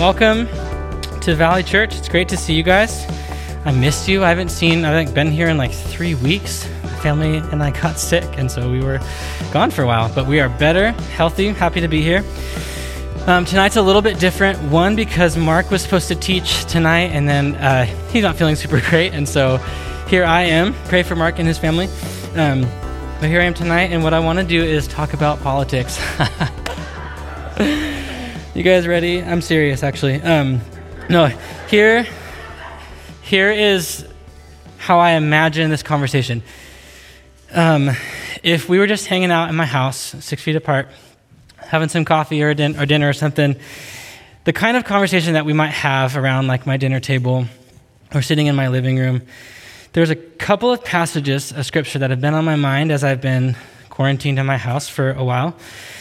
welcome to Valley Church. It's great to see you guys. I missed you. I've been here in like 3 weeks. My family and I got sick, and so we were gone for a while. But we are better, healthy, happy to be here. Tonight's a little bit different. One, because Mark was supposed to teach tonight, and then he's not feeling super great, and so here I am. Pray for Mark and his family. But here I am tonight, and what I want to do is talk about politics. You guys ready? I'm serious, actually. Here is how I imagine this conversation. If we were just hanging out in my house, 6 feet apart, having some coffee or dinner or something, the kind of conversation that we might have around like my dinner table or sitting in my living room, there's a couple of passages of scripture that have been on my mind as I've been quarantined in my house for a while.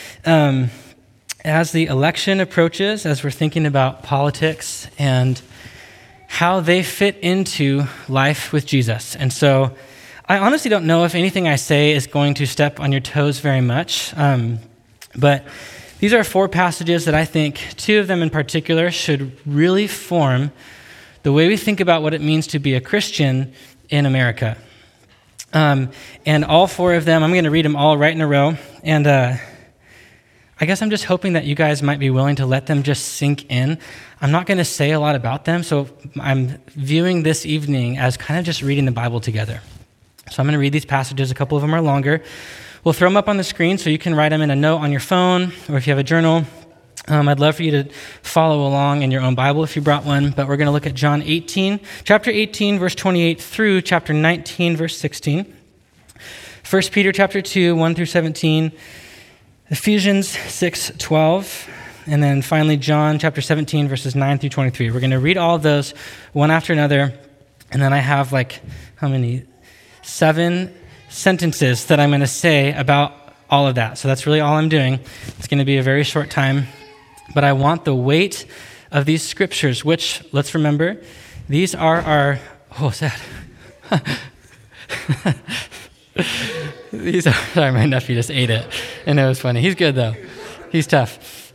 As the election approaches, as we're thinking about politics and how they fit into life with Jesus. And so I honestly don't know if anything I say is going to step on your toes very much, but these are 4 passages that I think, 2 of them in particular, should really form the way we think about what it means to be a Christian in America. And all 4 of them, I'm going to read them all right in a row, and I guess I'm just hoping that you guys might be willing to let them just sink in. I'm not going to say a lot about them, so I'm viewing this evening as kind of just reading the Bible together. So I'm going to read these passages. A couple of them are longer. We'll throw them up on the screen so you can write them in a note on your phone, or if you have a journal. I'd love for you to follow along in your own Bible if you brought one, but we're going to look at chapter 18, verse 28 through chapter 19, verse 16. 1 Peter chapter 2, 1 through 17, Ephesians 6:12, and then finally John chapter 17, verses 9 through 23. We're going to read all of those one after another, and then I have 7 sentences that I'm going to say about all of that. So that's really all I'm doing. It's going to be a very short time, but I want the weight of these scriptures, which, let's remember, these are our, sad. Sorry, my nephew just ate it, and it was funny. He's good, though. He's tough.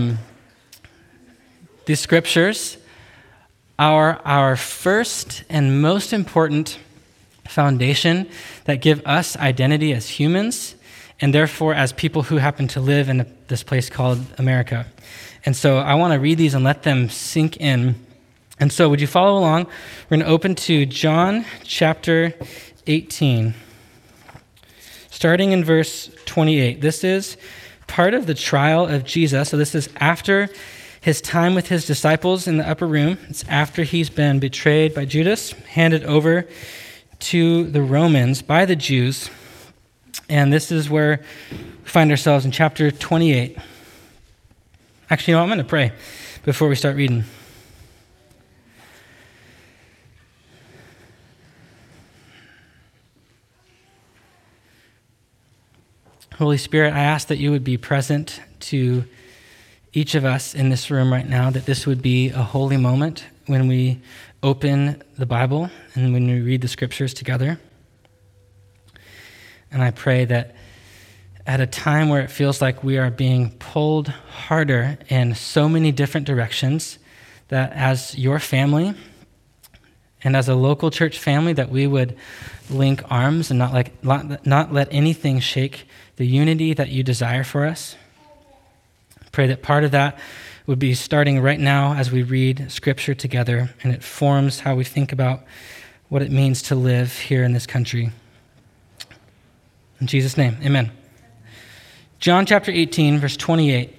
These scriptures are our first and most important foundation that give us identity as humans, and therefore as people who happen to live in this place called America. And so I want to read these and let them sink in. And so would you follow along? We're going to open to John chapter 18. Starting in verse 28, this is part of the trial of Jesus. So this is after his time with his disciples in the upper room. It's after he's been betrayed by Judas, handed over to the Romans by the Jews. And this is where we find ourselves in chapter 28. Actually, I'm going to pray before we start reading. Holy Spirit, I ask that you would be present to each of us in this room right now, that this would be a holy moment when we open the Bible and when we read the scriptures together. And I pray that at a time where it feels like we are being pulled harder in so many different directions, that as your family and as a local church family, that we would link arms and not let anything shake the unity that you desire for us. Pray that part of that would be starting right now as we read Scripture together, and it forms how we think about what it means to live here in this country. In Jesus' name, amen. John chapter 18, verse 28.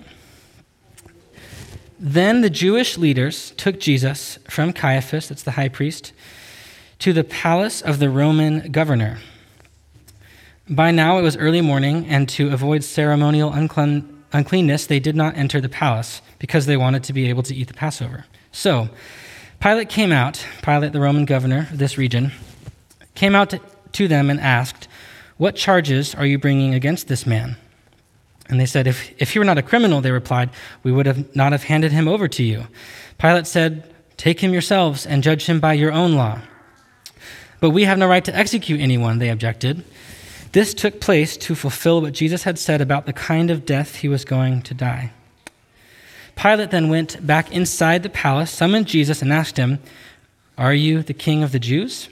Then the Jewish leaders took Jesus from Caiaphas, that's the high priest, to the palace of the Roman governor. By now it was early morning, and to avoid ceremonial uncleanness, they did not enter the palace because they wanted to be able to eat the Passover. So Pilate, the Roman governor of this region, came out to them and asked, "What charges are you bringing against this man?" And they said, if he were not a criminal, they replied, we would not have handed him over to you. Pilate said, "Take him yourselves and judge him by your own law." "But we have no right to execute anyone," they objected. This took place to fulfill what Jesus had said about the kind of death he was going to die. Pilate then went back inside the palace, summoned Jesus, and asked him, "Are you the king of the Jews?"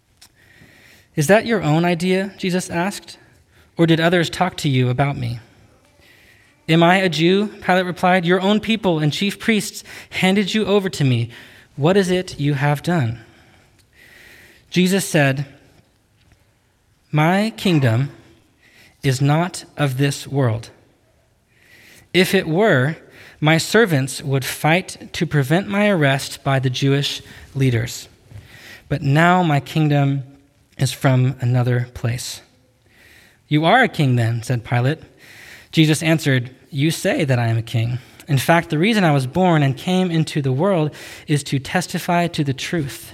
"Is that your own idea?" Jesus asked. "Or did others talk to you about me?" "Am I a Jew?" Pilate replied. "Your own people and chief priests handed you over to me. What is it you have done?" Jesus said, "My kingdom is not of this world. If it were, my servants would fight to prevent my arrest by the Jewish leaders. But now my kingdom is from another place." "You are a king then," said Pilate. Jesus answered, "You say that I am a king. In fact, the reason I was born and came into the world is to testify to the truth.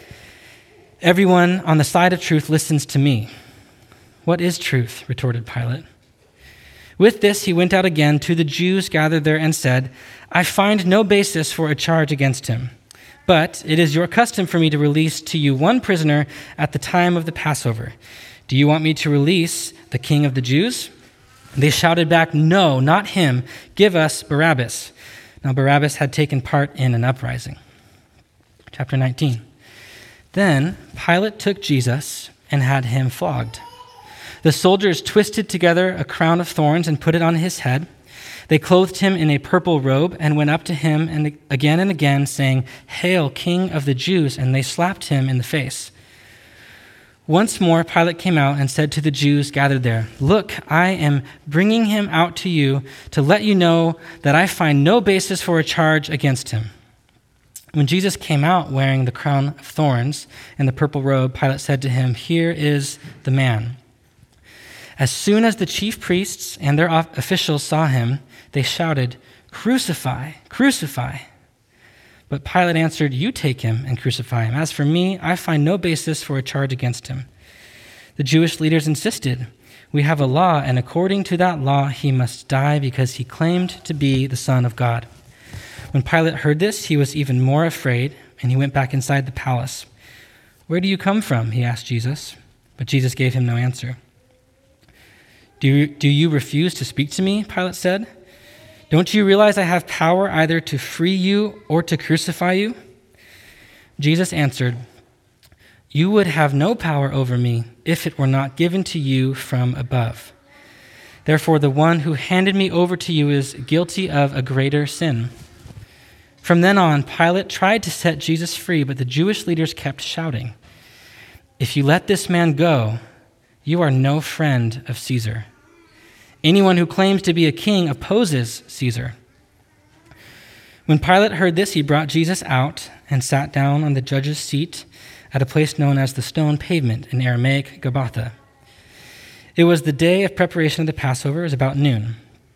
Everyone on the side of truth listens to me." "What is truth?" retorted Pilate. With this, he went out again to the Jews gathered there and said, "I find no basis for a charge against him. But it is your custom for me to release to you one prisoner at the time of the Passover. Do you want me to release the king of the Jews?" They shouted back, "No, not him. Give us Barabbas." Now Barabbas had taken part in an uprising. Chapter 19. Then Pilate took Jesus and had him flogged. The soldiers twisted together a crown of thorns and put it on his head. They clothed him in a purple robe and went up to him and again, saying, "Hail, King of the Jews!" And they slapped him in the face. Once more Pilate came out and said to the Jews gathered there, "Look, I am bringing him out to you to let you know that I find no basis for a charge against him." When Jesus came out wearing the crown of thorns and the purple robe, Pilate said to him, "Here is the man." As soon as the chief priests and their officials saw him, they shouted, "Crucify, crucify." But Pilate answered, "You take him and crucify him. As for me, I find no basis for a charge against him." The Jewish leaders insisted, "We have a law, and according to that law, he must die because he claimed to be the Son of God." When Pilate heard this, he was even more afraid, and he went back inside the palace. "Where do you come from?" he asked Jesus. But Jesus gave him no answer. Do you refuse to speak to me?" Pilate said. "Don't you realize I have power either to free you or to crucify you?" Jesus answered, "You would have no power over me if it were not given to you from above. Therefore, the one who handed me over to you is guilty of a greater sin." From then on, Pilate tried to set Jesus free, but the Jewish leaders kept shouting, "If you let this man go, you are no friend of Caesar. Anyone who claims to be a king opposes Caesar." When Pilate heard this, he brought Jesus out and sat down on the judge's seat at a place known as the Stone Pavement, in Aramaic, Gabbatha. It was the day of preparation of the Passover. It was about noon.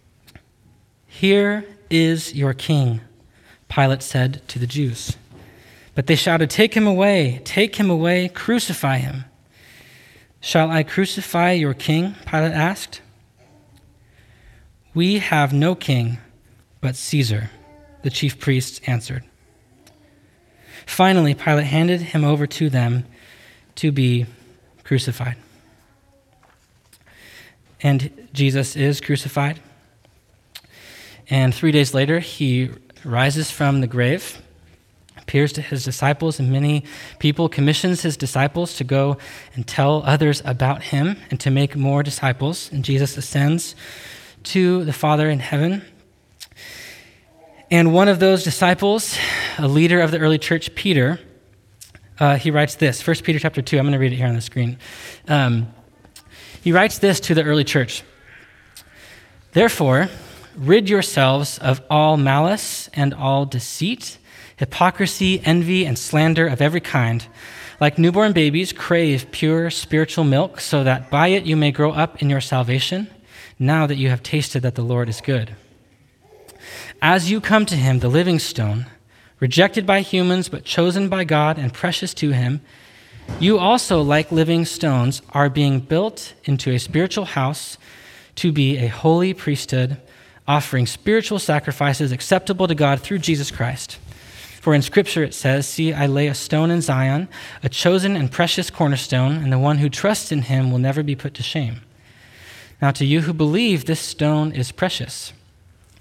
"Here is your king," Pilate said to the Jews. But they shouted, take him away, crucify him." "Shall I crucify your king?" Pilate asked. "We have no king but Caesar," the chief priests answered. Finally, Pilate handed him over to them to be crucified. And Jesus is crucified. And 3 days later, he rises from the grave, appears to his disciples and many people, commissions his disciples to go and tell others about him and to make more disciples. And Jesus ascends to the Father in heaven. And one of those disciples, a leader of the early church, Peter, he writes this, 1 Peter chapter 2, I'm going to read it here on the screen. He writes this to the early church. "Therefore, rid yourselves of all malice and all deceit, hypocrisy, envy, and slander of every kind. Like newborn babies, crave pure spiritual milk, so that by it you may grow up in your salvation, now that you have tasted that the Lord is good. As you come to him, the living stone, rejected by humans but chosen by God and precious to him, you also, like living stones, are being built into a spiritual house to be a holy priesthood, offering spiritual sacrifices acceptable to God through Jesus Christ. For in Scripture it says, 'See, I lay a stone in Zion, a chosen and precious cornerstone, and the one who trusts in him will never be put to shame.' Now to you who believe, this stone is precious.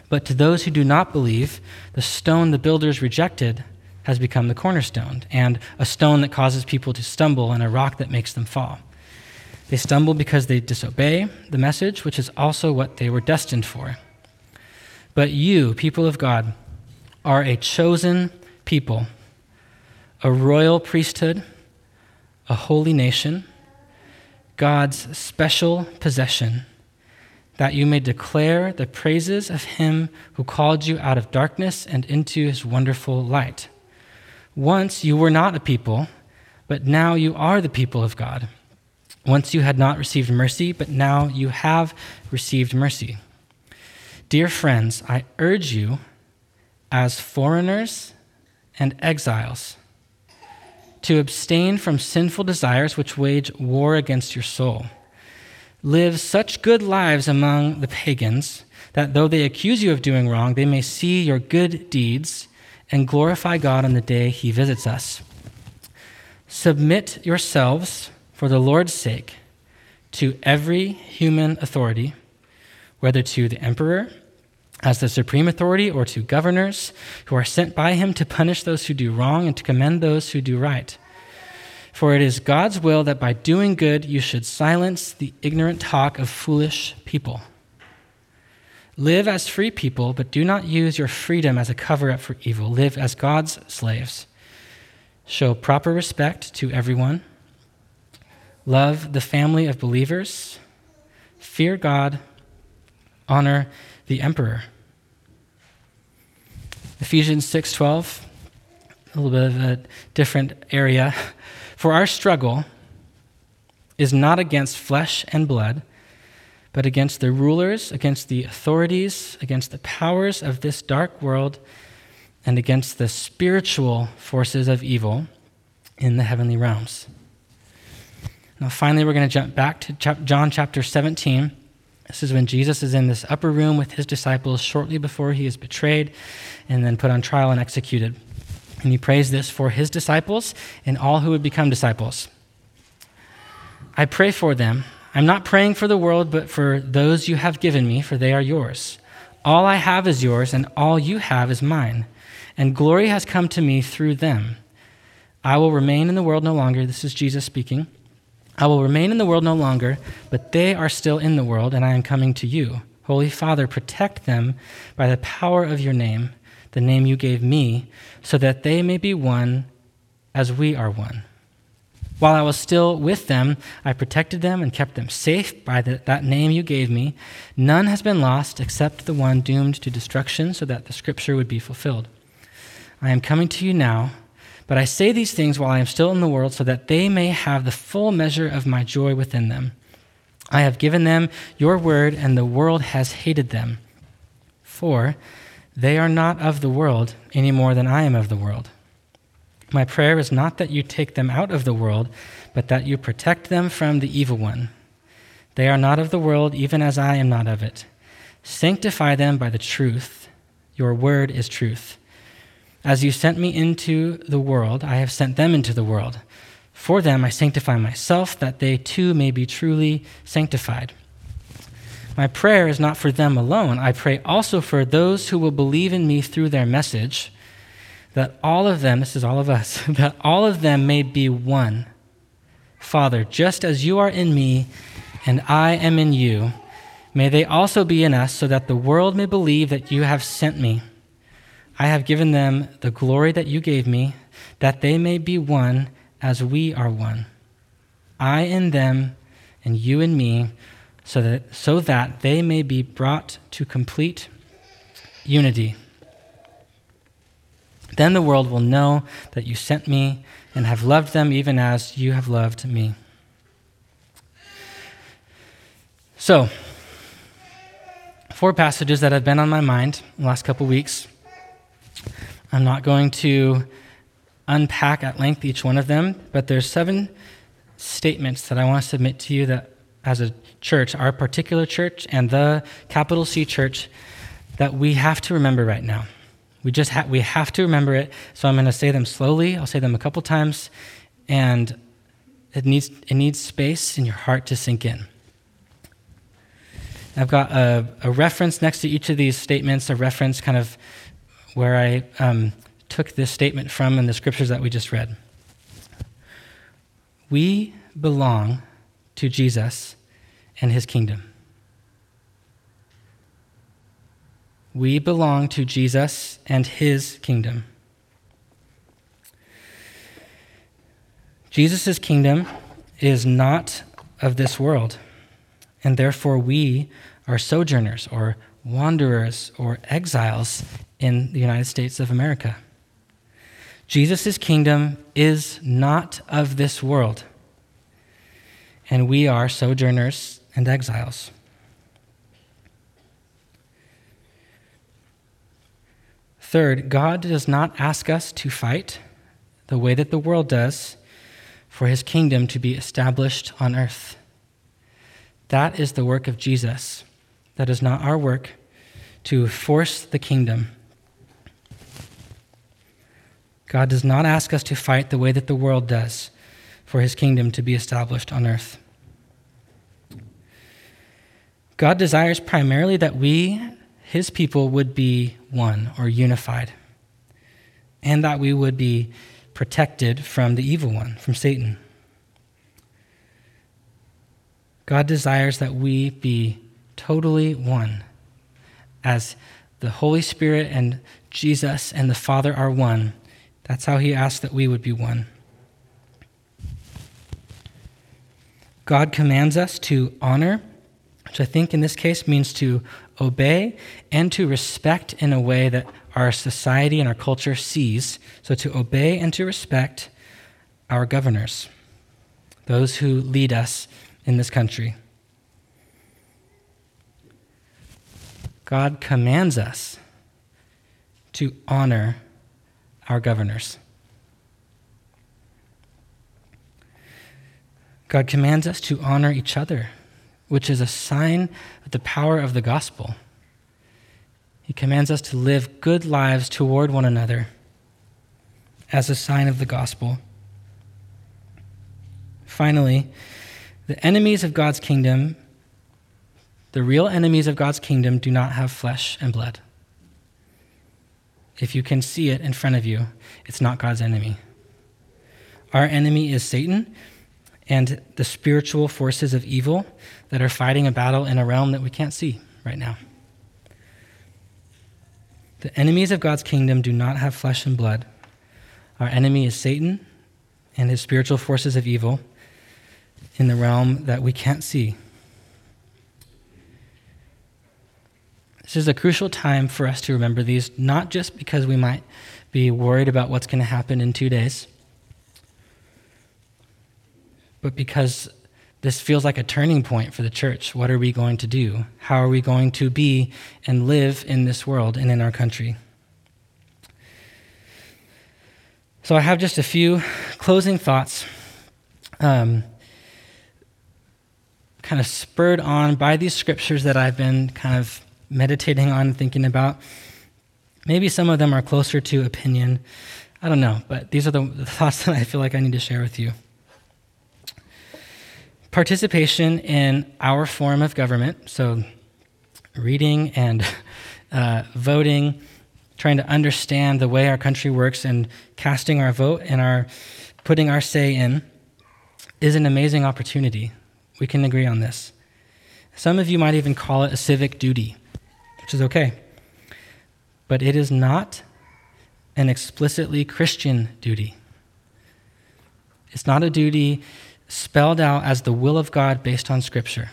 But to those who do not believe, the stone the builders rejected has become the cornerstone, and a stone that causes people to stumble, and a rock that makes them fall. They stumble because they disobey the message, which is also what they were destined for. But you, people of God, are a chosen people, a royal priesthood, a holy nation, God's special possession, that you may declare the praises of him who called you out of darkness and into his wonderful light. Once you were not a people, but now you are the people of God. Once you had not received mercy, but now you have received mercy. Dear friends, I urge you, as foreigners and exiles, to abstain from sinful desires which wage war against your soul. Live such good lives among the pagans that though they accuse you of doing wrong, they may see your good deeds and glorify God on the day he visits us. Submit yourselves for the Lord's sake to every human authority, whether to the emperor as the supreme authority or to governors who are sent by him to punish those who do wrong and to commend those who do right. For it is God's will that by doing good you should silence the ignorant talk of foolish people. Live as free people, but do not use your freedom as a cover-up for evil. Live as God's slaves. Show proper respect to everyone. Love the family of believers. Fear God. Honor the emperor. Ephesians 6:12, a little bit of a different area. For our struggle is not against flesh and blood, but against the rulers, against the authorities, against the powers of this dark world, and against the spiritual forces of evil in the heavenly realms. Now finally, we're going to jump back to John chapter 17. This is when Jesus is in this upper room with his disciples shortly before he is betrayed and then put on trial and executed. And he prays this for his disciples and all who would become disciples. I pray for them. I'm not praying for the world, but for those you have given me, for they are yours. All I have is yours, and all you have is mine. And glory has come to me through them. I will remain in the world no longer. This is Jesus speaking. I will remain in the world no longer, but they are still in the world, and I am coming to you. Holy Father, protect them by the power of your name, the name you gave me, so that they may be one as we are one. While I was still with them, I protected them and kept them safe by that name you gave me. None has been lost except the one doomed to destruction, so that the scripture would be fulfilled. I am coming to you now, but I say these things while I am still in the world, so that they may have the full measure of my joy within them. I have given them your word, and the world has hated them. For they are not of the world any more than I am of the world. My prayer is not that you take them out of the world, but that you protect them from the evil one. They are not of the world, even as I am not of it. Sanctify them by the truth. Your word is truth. As you sent me into the world, I have sent them into the world. For them I sanctify myself, that they too may be truly sanctified. My prayer is not for them alone. I pray also for those who will believe in me through their message, that all of them, this is all of us, that all of them may be one. Father, just as you are in me and I am in you, may they also be in us, so that the world may believe that you have sent me. I have given them the glory that you gave me, that they may be one as we are one. I in them and you in me, so that they may be brought to complete unity. Then the world will know that you sent me and have loved them even as you have loved me. So, 4 passages that have been on my mind in the last couple weeks. I'm not going to unpack at length each one of them, but there's 7 statements that I want to submit to you that as a church, our particular church and the capital C church, that we have to remember right now. We have to remember it. So I'm going to say them slowly. I'll say them a couple times, and it needs space in your heart to sink in. I've got a reference next to each of these statements, a reference kind of where I took this statement from in the scriptures that we just read. We belong to Jesus and his kingdom. We belong to Jesus and his kingdom. Jesus' kingdom is not of this world, and therefore we are sojourners or wanderers or exiles in the United States of America. Jesus' kingdom is not of this world, and we are sojourners and exiles. Third, God does not ask us to fight the way that the world does for his kingdom to be established on earth. That is the work of Jesus. That is not our work to force the kingdom. God does not ask us to fight the way that the world does for his kingdom to be established on earth. God desires primarily that we, his people, would be one or unified, and that we would be protected from the evil one, from Satan. God desires that we be totally one, as the Holy Spirit and Jesus and the Father are one. That's how he asks that we would be one. God commands us to honor, which I think in this case means to obey and to respect in a way that our society and our culture sees. So to obey and to respect our governors, those who lead us in this country. God commands us to honor our governors. God commands us to honor each other, which is a sign of the power of the gospel. He commands us to live good lives toward one another as a sign of the gospel. Finally, the enemies of God's kingdom, the real enemies of God's kingdom, do not have flesh and blood. If you can see it in front of you, it's not God's enemy. Our enemy is Satan and the spiritual forces of evil that are fighting a battle in a realm that we can't see right now. The enemies of God's kingdom do not have flesh and blood. Our enemy is Satan and his spiritual forces of evil in the realm that we can't see. This is a crucial time for us to remember these, not just because we might be worried about what's going to happen in 2 days, but because this feels like a turning point for the church. What are we going to do? How are we going to be and live in this world and in our country? So I have just a few closing thoughts, kind of spurred on by these scriptures that I've been kind of meditating on, thinking about. Maybe some of them are closer to opinion. I don't know, but these are the thoughts that I feel like I need to share with you. Participation in our form of government, so reading and voting, trying to understand the way our country works and casting our vote and putting our say in, is an amazing opportunity. We can agree on this. Some of you might even call it a civic duty, which is okay. But it is not an explicitly Christian duty. It's not a duty spelled out as the will of God based on Scripture.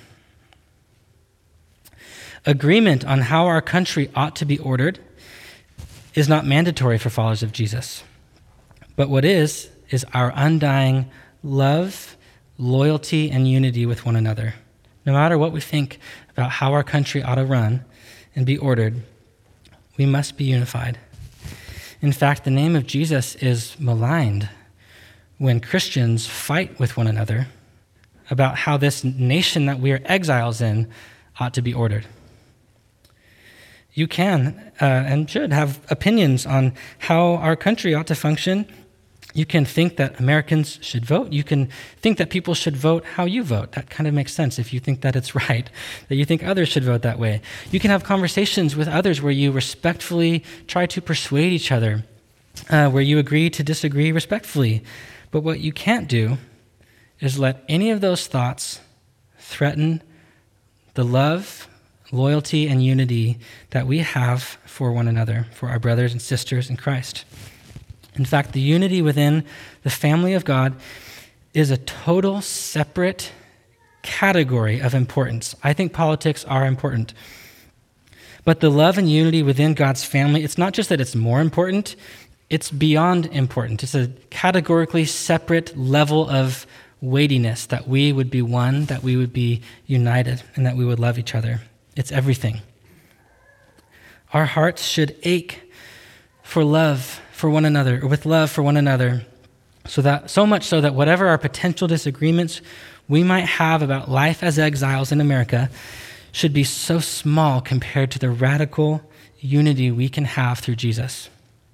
Agreement on how our country ought to be ordered is not mandatory for followers of Jesus. But what is our undying love, loyalty, and unity with one another. No matter what we think about how our country ought to run and be ordered, we must be unified. In fact, the name of Jesus is maligned when Christians fight with one another about how this nation that we are exiles in ought to be ordered. You can and should have opinions on how our country ought to function. You can think that Americans should vote. You can think that people should vote how you vote. That kind of makes sense if you think that it's right, that you think others should vote that way. You can have conversations with others where you respectfully try to persuade each other, where you agree to disagree respectfully. But what you can't do is let any of those thoughts threaten the love, loyalty, and unity that we have for one another, for our brothers and sisters in Christ. In fact, the unity within the family of God is a total separate category of importance. I think politics are important. But the love and unity within God's family, it's not just that it's more important, it's beyond important. It's a categorically separate level of weightiness, that we would be one, that we would be united, and that we would love each other. It's everything. Our hearts should ache for love for one another, or with love for one another, so much so that whatever our potential disagreements we might have about life as exiles in America should be so small compared to the radical unity we can have through Jesus.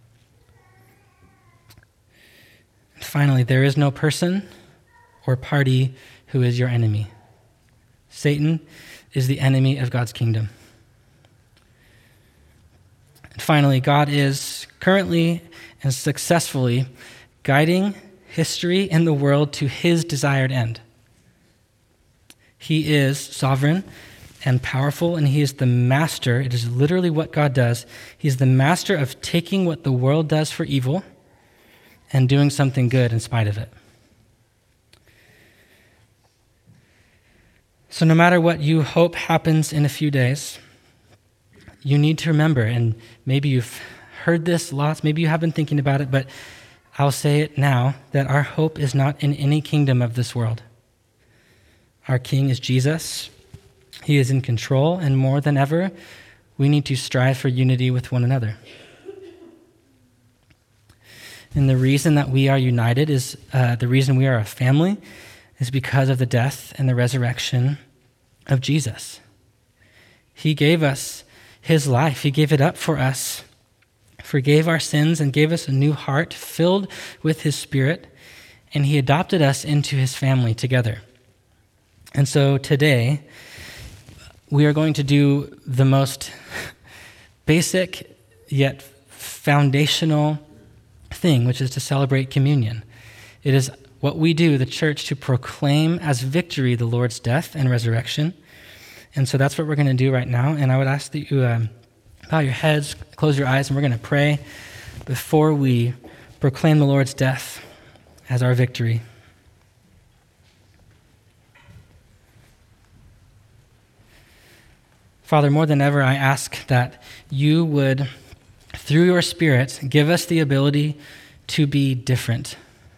Finally, there is no person or party who is your enemy. Satan is the enemy of God's kingdom. And finally, God is currently and successfully guiding history and the world to his desired end. He is sovereign and powerful, and he is the master. It is literally what God does. He's the master of taking what the world does for evil and doing something good in spite of it. So no matter what you hope happens in a few days, you need to remember, and maybe you've heard this lots, maybe you have been thinking about it, but I'll say it now, that our hope is not in any kingdom of this world. Our King is Jesus. He is in control, and more than ever, we need to strive for unity with one another. And the reason that we are united is, the reason we are a family is because of the death and the resurrection of Jesus. He gave us his life. He gave it up for us, forgave our sins, and gave us a new heart filled with his Spirit, and he adopted us into his family together. And so today, we are going to do the most basic yet foundational thing, which is to celebrate communion. It is what we do, the church, to proclaim as victory the Lord's death and resurrection. And so that's what we're going to do right now. And I would ask that you bow your heads, close your eyes, and we're going to pray before we proclaim the Lord's death as our victory. Father, more than ever, I ask that you would, through your Spirit, give us the ability to be different.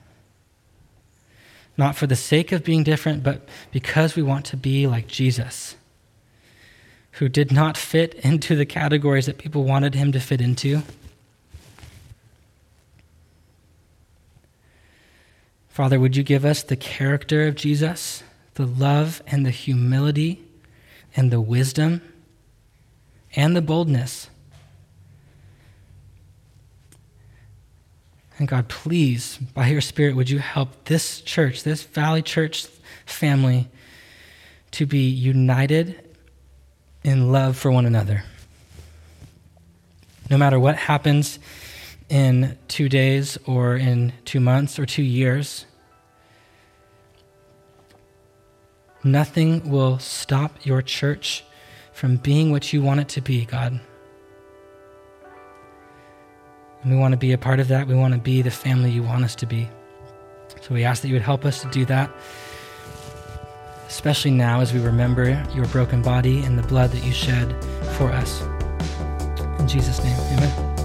Not for the sake of being different, but because we want to be like Jesus, who did not fit into the categories that people wanted him to fit into. Father, would you give us the character of Jesus, the love and the humility and the wisdom and the boldness. And God, please, by your Spirit, would you help this church, this Valley Church family, to be united in love for one another. No matter what happens in 2 days or in 2 months or 2 years, nothing will stop your church from being what you want it to be, God. And we want to be a part of that. We want to be the family you want us to be. So we ask that you would help us to do that, especially now as we remember your broken body and the blood that you shed for us. In Jesus' name, amen.